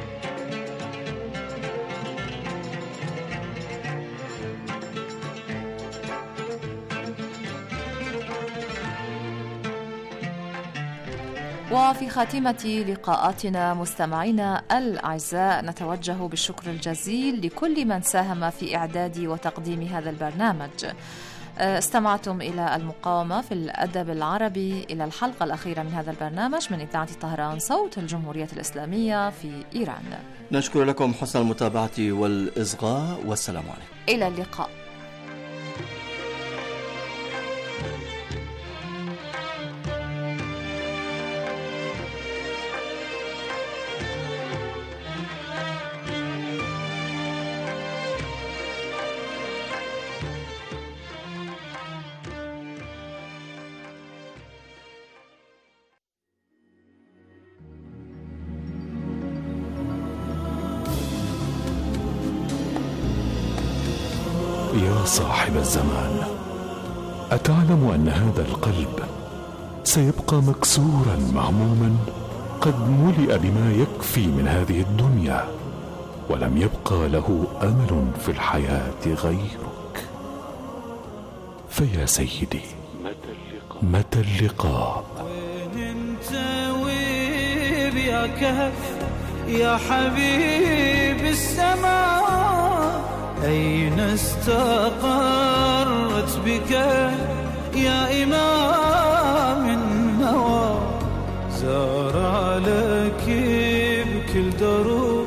وفي خاتمة لقاءاتنا مستمعينا الأعزاء نتوجه بالشكر الجزيل لكل من ساهم في إعداد وتقديم هذا البرنامج. استمعتم إلى المقاومة في الأدب العربي، إلى الحلقة الأخيرة من هذا البرنامج من إذاعة طهران صوت الجمهورية الإسلامية في إيران. نشكر لكم حسن المتابعة والإصغاء، والسلام عليكم. إلى اللقاء. يا صاحب الزمان، أتعلم أن هذا القلب سيبقى مكسورا مهموما قد ملئ بما يكفي من هذه الدنيا، ولم يبقى له أمل في الحياة غيرك. فيا سيدي، متى اللقاء؟ وين انت وين يا كهف يا حبيب السماء؟ أين استقرت بك يا إمام النوى؟ زار لك بكل دروب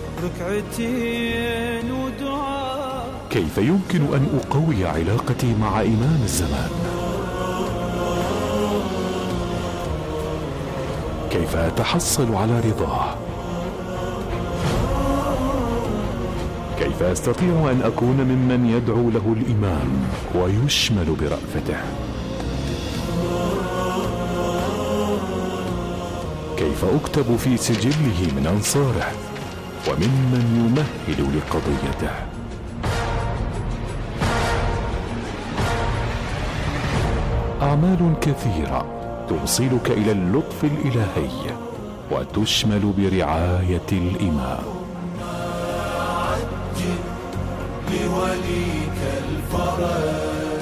ركعتين ودعاء. كيف يمكن أن أقوي علاقتي مع إمام الزمان؟ كيف أتحصل على رضاه؟ كيف أستطيع أن أكون ممن يدعو له الإمام ويشمل برأفته؟ كيف أكتب في سجله من أنصاره وممن يمهل لقضيته؟ أعمال كثيرة توصلك إلى اللطف الإلهي وتشمل برعاية الإمام. لوليك الفرج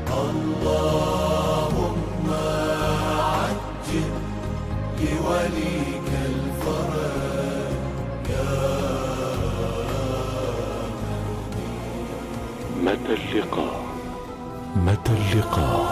اللهم عجل لوليك الفرج يا متى اللقاء؟ متى اللقاء؟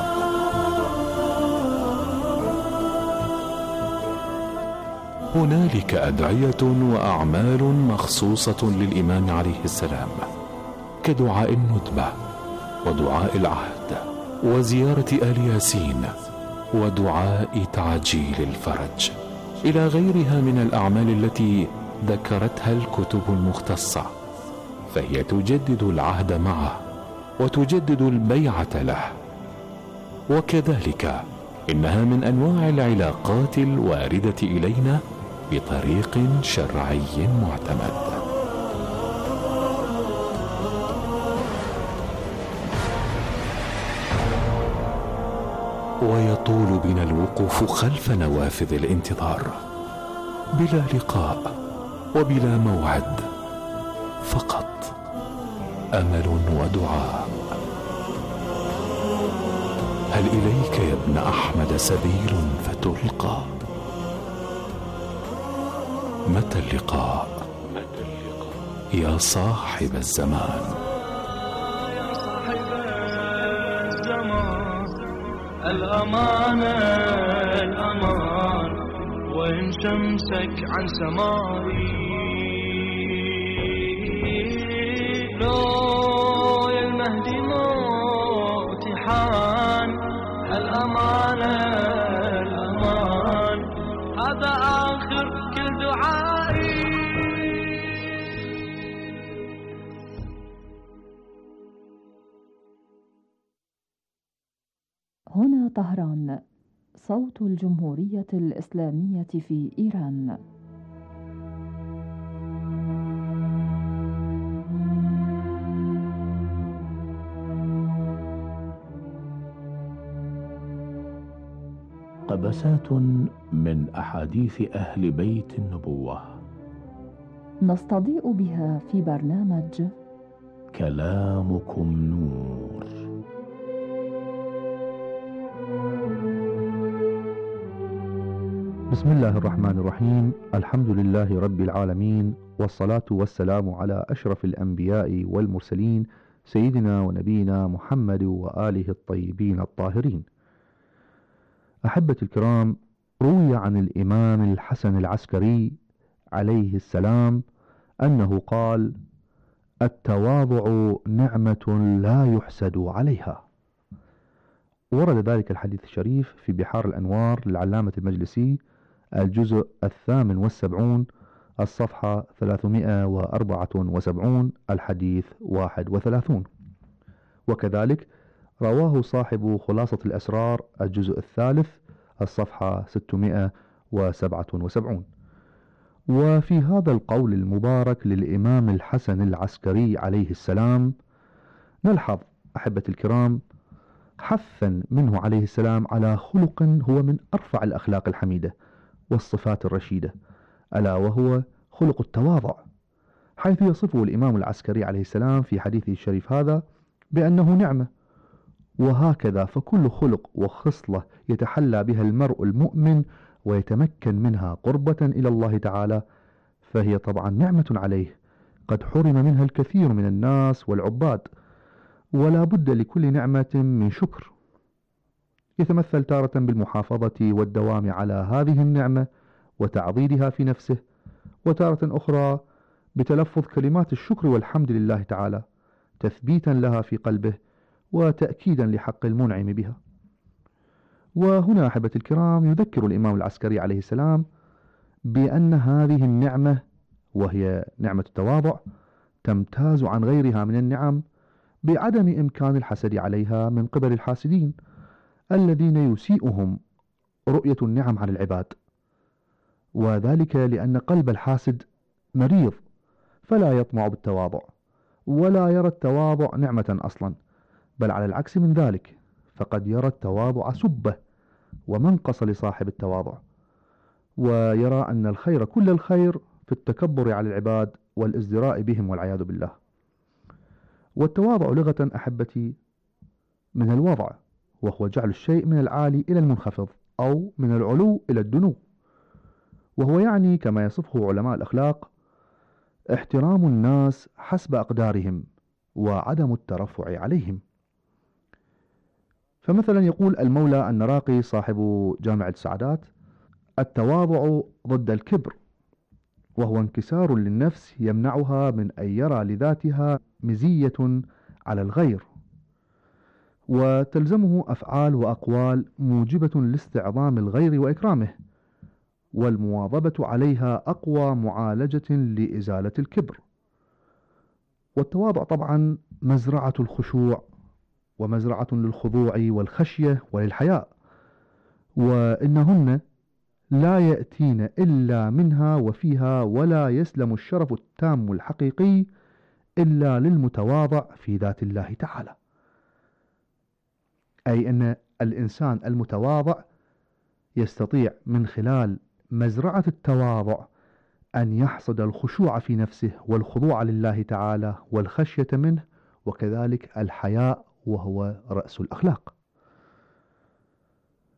هنالك أدعية وأعمال مخصوصة للإمام عليه السلام، كدعاء الندبة ودعاء العهد وزيارة آل ياسين ودعاء تعجيل الفرج، إلى غيرها من الأعمال التي ذكرتها الكتب المختصة، فهي تجدد العهد معه وتجدد البيعة له. وكذلك إنها من أنواع العلاقات الواردة إلينا بطريق شرعي معتمد. ويطول بنا الوقوف خلف نوافذ الانتظار بلا لقاء وبلا موعد، فقط أمل ودعاء. هل إليك يا ابن أحمد سبيل فتلقى؟ متى اللقاء يا صاحب الزمان؟ يا صاحب الزمان الأمانة الأمان، وإن شمسك عن سمائي لو يا المهدي موتي حان. الأمانة الأمان هذا آخر كل دعائي. هنا طهران، صوت الجمهورية الإسلامية في إيران. قبسات من أحاديث أهل بيت النبوة نستضيء بها في برنامج كلامكم نور. بسم الله الرحمن الرحيم. الحمد لله رب العالمين، والصلاة والسلام على أشرف الأنبياء والمرسلين سيدنا ونبينا محمد وآله الطيبين الطاهرين. أحبتي الكرام، روي عن الإمام الحسن العسكري عليه السلام أنه قال: التواضع نعمة لا يحسد عليها. ورد ذلك الحديث الشريف في بحار الأنوار للعلامة المجلسي الجزء الثامن والسبعون الصفحة ثلاثمائة وأربعة وسبعون الحديث واحد وثلاثون. وكذلك رواه صاحب خلاصة الأسرار الجزء الثالث الصفحة ستمائة وسبعة وسبعون. وفي هذا القول المبارك للإمام الحسن العسكري عليه السلام نلحظ أحبة الكرام حثا منه عليه السلام على خلق هو من أرفع الأخلاق الحميدة والصفات الرشيدة، ألا وهو خلق التواضع، حيث يصفه الإمام العسكري عليه السلام في حديثه الشريف هذا بأنه نعمة. وهكذا فكل خلق وخصلة يتحلى بها المرء المؤمن ويتمكن منها قربة إلى الله تعالى فهي طبعا نعمة عليه، قد حرم منها الكثير من الناس والعباد، ولا بد لكل نعمة من شكر، يتمثل تارة بالمحافظة والدوام على هذه النعمة وتعضيدها في نفسه، وتارة أخرى بتلفظ كلمات الشكر والحمد لله تعالى تثبيتا لها في قلبه وتأكيدا لحق المنعم بها. وهنا أحبة الكرام يذكر الإمام العسكري عليه السلام بأن هذه النعمة وهي نعمة التواضع تمتاز عن غيرها من النعم بعدم إمكان الحسد عليها من قبل الحاسدين الذين يسيئهم رؤية النعم على العباد، وذلك لأن قلب الحاسد مريض فلا يطمع بالتواضع ولا يرى التواضع نعمة أصلا، بل على العكس من ذلك فقد يرى التواضع سبة ومنقص لصاحب التواضع، ويرى أن الخير كل الخير في التكبر على العباد والازدراء بهم والعياذ بالله. والتواضع لغة أحبتي من الوضع، وهو جعل الشيء من العالي إلى المنخفض أو من العلو إلى الدنو، وهو يعني كما يصفه علماء الأخلاق احترام الناس حسب أقدارهم وعدم الترفع عليهم. فمثلا يقول المولى النراقي صاحب جامع السعادات: التواضع ضد الكبر، وهو انكسار للنفس يمنعها من أن يرى لذاتها مزية على الغير، وتلزمه أفعال وأقوال موجبة لاستعظام الغير وإكرامه، والمواظبة عليها أقوى معالجة لإزالة الكبر. والتواضع طبعا مزرعة الخشوع ومزرعة للخضوع والخشية وللحياء، وإنهن لا يأتين إلا منها وفيها، ولا يسلم الشرف التام الحقيقي إلا للمتواضع في ذات الله تعالى. أي أن الإنسان المتواضع يستطيع من خلال مزرعة التواضع أن يحصد الخشوع في نفسه والخضوع لله تعالى والخشية منه، وكذلك الحياء وهو رأس الأخلاق.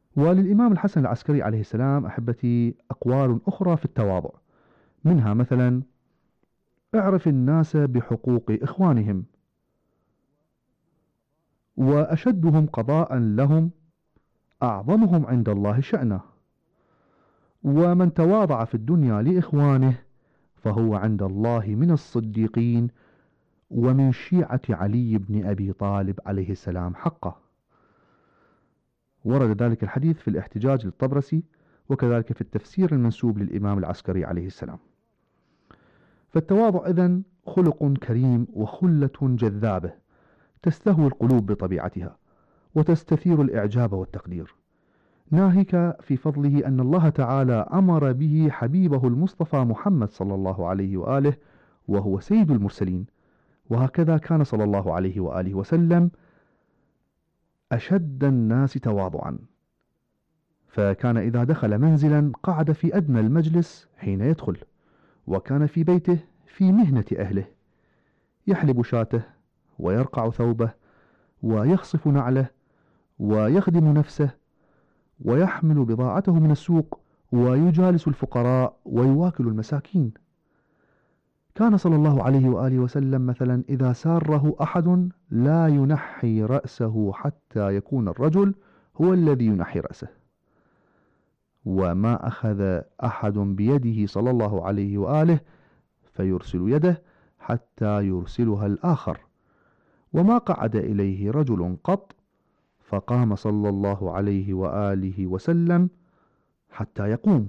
وللإمام الحسن العسكري عليه السلام أحبتي أقوال أخرى في التواضع، منها مثلا: اعرف الناس بحقوق إخوانهم، وأشدهم قضاء لهم أعظمهم عند الله شأنه، ومن تواضع في الدنيا لإخوانه فهو عند الله من الصديقين ومن شيعة علي بن أبي طالب عليه السلام حقه. ورد ذلك الحديث في الاحتجاج للطبرسي، وكذلك في التفسير المنسوب للإمام العسكري عليه السلام. فالتواضع إذن خلق كريم وخلة جذابة تستهوي القلوب بطبيعتها وتستثير الإعجاب والتقدير، ناهيك في فضله أن الله تعالى أمر به حبيبه المصطفى محمد صلى الله عليه وآله وهو سيد المرسلين، وهكذا كان صلى الله عليه وآله وسلم أشد الناس تواضعا، فكان إذا دخل منزلا قعد في أدنى المجلس حين يدخل، وكان في بيته في مهنة أهله، يحلب شاته ويرقع ثوبه ويخصف نعله ويخدم نفسه ويحمل بضاعته من السوق ويجالس الفقراء ويواكل المساكين. كان صلى الله عليه وآله وسلم مثلا إذا ساره أحد لا ينحي رأسه حتى يكون الرجل هو الذي ينحي رأسه، وما أخذ أحد بيده صلى الله عليه وآله فيرسل يده حتى يرسلها الآخر، وما قعد إليه رجل قط فقام صلى الله عليه وآله وسلم حتى يقوم.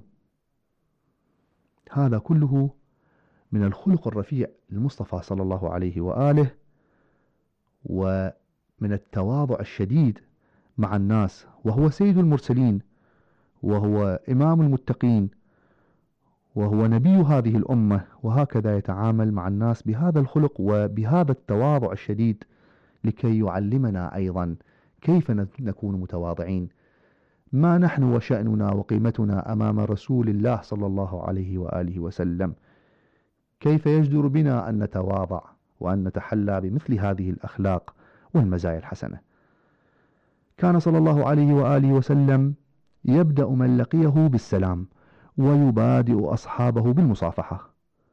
هذا كله من الخلق الرفيع للمصطفى صلى الله عليه وآله، ومن التواضع الشديد مع الناس، وهو سيد المرسلين وهو إمام المتقين وهو نبي هذه الأمة، وهكذا يتعامل مع الناس بهذا الخلق وبهذا التواضع الشديد لكي يعلمنا أيضا كيف نكون متواضعين. ما نحن وشأننا وقيمتنا أمام رسول الله صلى الله عليه وآله وسلم، كيف يجدر بنا أن نتواضع وأن نتحلى بمثل هذه الأخلاق والمزايا الحسنة. كان صلى الله عليه وآله وسلم يبدأ من لقيه بالسلام ويبادئ أصحابه بالمصافحة،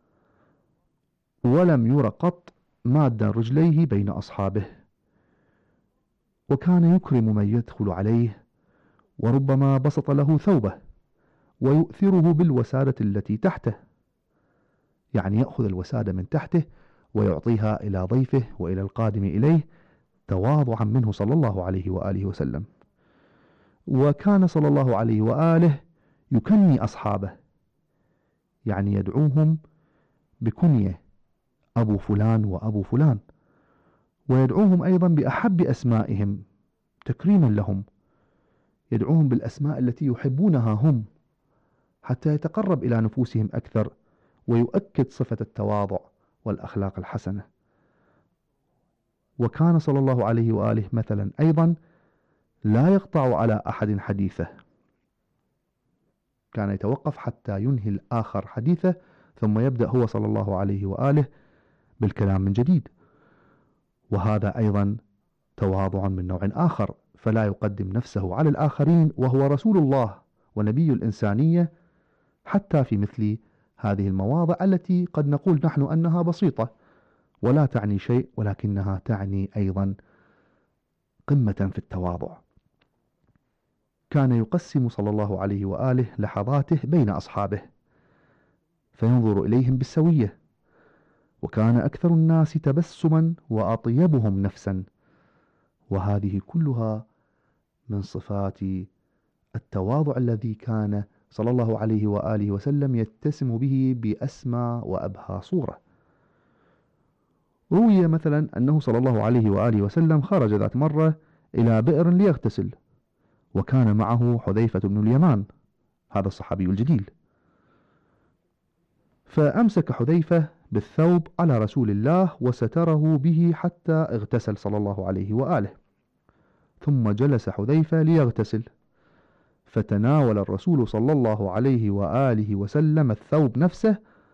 ولم ير قط مادا رجليه بين أصحابه، وكان يكرم من يدخل عليه، وربما بسط له ثوبه ويؤثره بالوسادة التي تحته، يعني يأخذ الوسادة من تحته ويعطيها إلى ضيفه وإلى القادم إليه تواضعا منه صلى الله عليه وآله وسلم. وكان صلى الله عليه وآله يكني أصحابه، يعني يدعوهم بكنية أبو فلان وأبو فلان، ويدعوهم أيضا بأحب أسمائهم تكريما لهم، يدعوهم بالأسماء التي يحبونها هم حتى يتقرب إلى نفوسهم أكثر، ويؤكد صفة التواضع والأخلاق الحسنة. وكان صلى الله عليه وآله مثلا أيضا لا يقطع على أحد حديثه، كان يتوقف حتى ينهي الآخر حديثه ثم يبدأ هو صلى الله عليه وآله بالكلام من جديد، وهذا أيضا تواضع من نوع آخر، فلا يقدم نفسه على الآخرين وهو رسول الله ونبي الإنسانية، حتى في مثل هذه المواضع التي قد نقول نحن أنها بسيطة ولا تعني شيء، ولكنها تعني أيضا قمة في التواضع. كان يقسم صلى الله عليه وآله لحظاته بين أصحابه فينظر إليهم بالسوية، وكان أكثر الناس تبسما وأطيبهم نفسا، وهذه كلها من صفات التواضع الذي كان صلى الله عليه وآله وسلم يتسم به بأسمى وأبهى صورة. روي مثلا أنه صلى الله عليه وآله وسلم خرج ذات مرة إلى بئر ليغتسل، وكان معه حذيفة بن اليمان هذا الصحابي الجليل، فأمسك حذيفة بالثوب على رسول الله وستره به حتى اغتسل صلى الله عليه وآله، ثم جلس حذيفة ليغتسل، فتناول الرسول صلى الله عليه وآله وسلم الثوب نفسه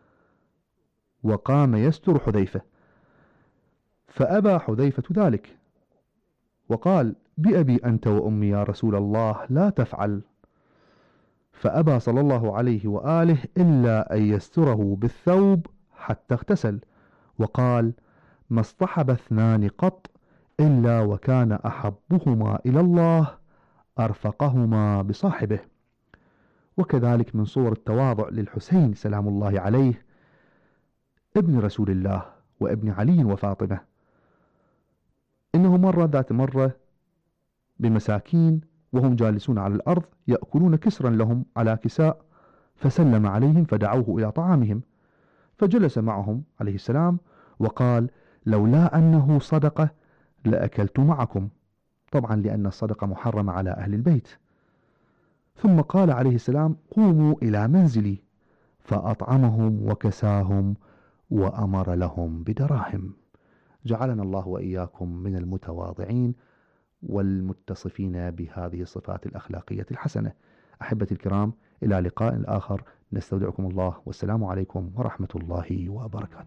وقام يستر حذيفة، فأبى حذيفة ذلك وقال: بأبي أنت وأمي يا رسول الله لا تفعل. فأبى صلى الله عليه وآله إلا أن يستره بالثوب حتى اغتسل، وقال: ما اصطحب اثنان قط إلا وكان أحبهما إلى الله أرفقهما بصاحبه. وكذلك من صور التواضع للحسين سلام الله عليه ابن رسول الله وابن علي وفاطمة، إنه مرة ذات مرة بمساكين وهم جالسون على الأرض يأكلون كسرا لهم على كساء، فسلم عليهم فدعوه إلى طعامهم، فجلس معهم عليه السلام وقال: لولا أنه صدقة لأكلت معكم، طبعا لأن الصدقة محرمة على أهل البيت. ثم قال عليه السلام: قوموا إلى منزلي، فأطعمهم وكساهم وأمر لهم بدراهم. جعلنا الله وإياكم من المتواضعين والمتصفين بهذه الصفات الأخلاقية الحسنة. أحبتي الكرام، إلى لقاء آخر، نستودعكم الله، والسلام عليكم ورحمة الله وبركاته.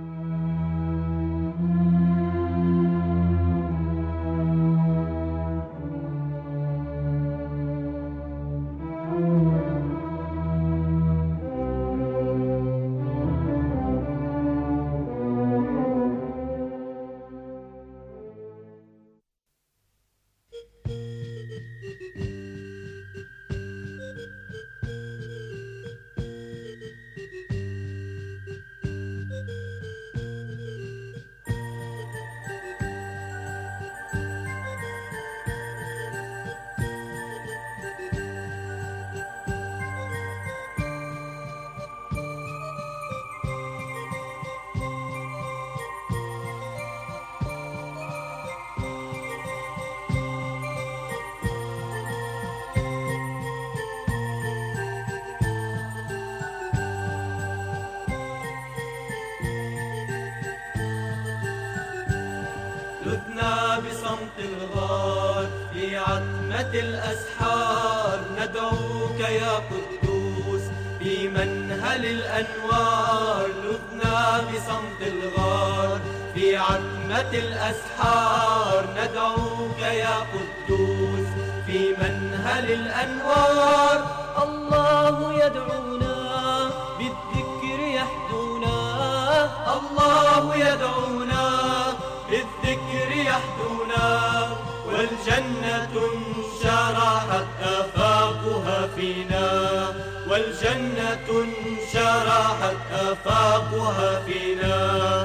لذنا بصمت الغار في عتمة الأسحار، ندعوك يا قدوس في منهل الأنوار. لذنا بصمت الغار في عتمة الأسحار، ندعوك يا قدوس في منهل الأنوار. الله يدعونا بالذكر يحدونا، الله يدعونا بالذكر يحدونا، والجنة انشرحت آفاقها فينا، والجنة انشرحت آفاقها فينا.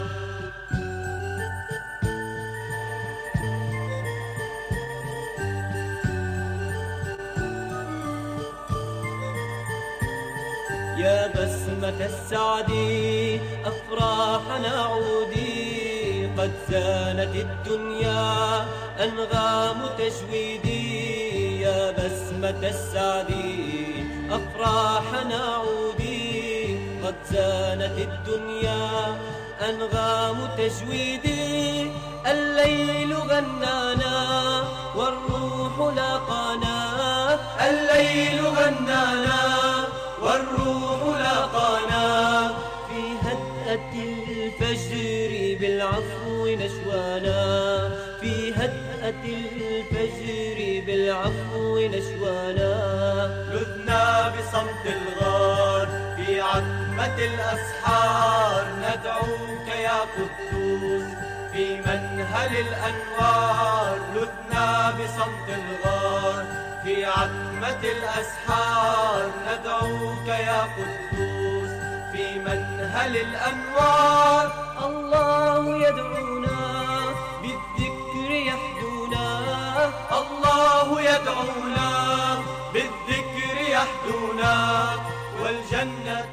يا بسمة السعد أفراحنا عودي، قد زانت الدنيا أنغام تجويدي. يا بسمة السعد أفراحنا عودي، قد زانت الدنيا أنغام تجويدي. الليل غنانا والروح لاقانا، الليل غنانا والروح لاقانا. في هدأة الفجر بالعفو نشوانا، في هدأة الفجر بالعفو نشوانا. لذنا بصمت الغار في عتمة الأسحار، ندعوك يا قدوس في منهل الأنوار. لذنا بصمت الغار في عتمة الأسحار، ندعوك يا قدوس في منهل الأنوار. الله يدعونا بالذكر يحدونا، الله يدعونا بالذكر يحدونا، والجنة